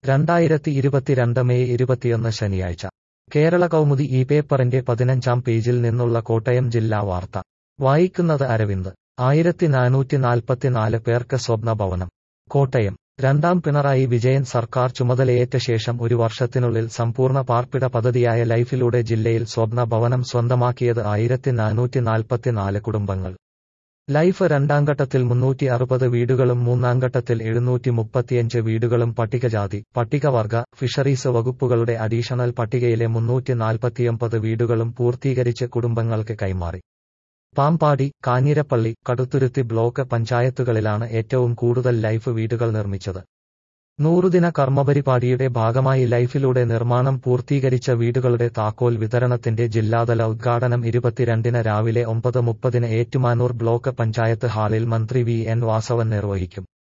2022 May 21 ശനിയാഴ്ച കേരള കൗമുദി ഈ പേപ്പറിന്റെ 15-ാം പേജിൽ നിന്നുള്ള കോട്ടയം ജില്ലാ വാർത്ത വായിക്കുന്നത് അരവിന്ദ്. 1444 പേർക്ക് സ്വപ്ന ഭവനം. കോട്ടയം. രണ്ടാം പിണറായി വിജയൻ സർക്കാർ ചുമതലയേറ്റ ശേഷം ഒരു വർഷത്തിനുള്ളിൽ സമ്പൂർണ്ണ പാർപ്പിട പദ്ധതിയായ ലൈഫിലൂടെ ജില്ലയിൽ സ്വപ്ന ഭവനം സ്വന്തമാക്കിയത് 1444 കുടുംബങ്ങൾ. ലൈഫ് രണ്ടാം ഘട്ടത്തിൽ 360 വീടുകളും മൂന്നാം ഘട്ടത്തിൽ 735 വീടുകളും പട്ടികജാതി, പട്ടികവർഗ, ഫിഷറീസ് വകുപ്പുകളുടെ അഡീഷണൽ പട്ടികയിലെ 349 വീടുകളും പൂർത്തീകരിച്ച് കുടുംബങ്ങൾക്ക് കൈമാറി. പാമ്പാടി, കാഞ്ഞിരപ്പള്ളി, കടുത്തുരുത്തി ബ്ലോക്ക് പഞ്ചായത്തുകളിലാണ് ഏറ്റവും കൂടുതൽ ലൈഫ് വീടുകൾ നിർമ്മിച്ചത്. 100-ദിന കർമ്മപരിപാടിയുടെ ഭാഗമായി ലൈഫിലൂടെ നിർമ്മാണം പൂർത്തീകരിച്ച വീടുകളുടെ താക്കോൽ വിതരണത്തിന്റെ ജില്ലാതല ഉദ്ഘാടനം 22-ന് രാവിലെ 9:30 ഏറ്റുമാനൂർ ബ്ലോക്ക് പഞ്ചായത്ത് ഹാളിൽ മന്ത്രി വി. എൻ. വാസവൻ നിർവഹിക്കും.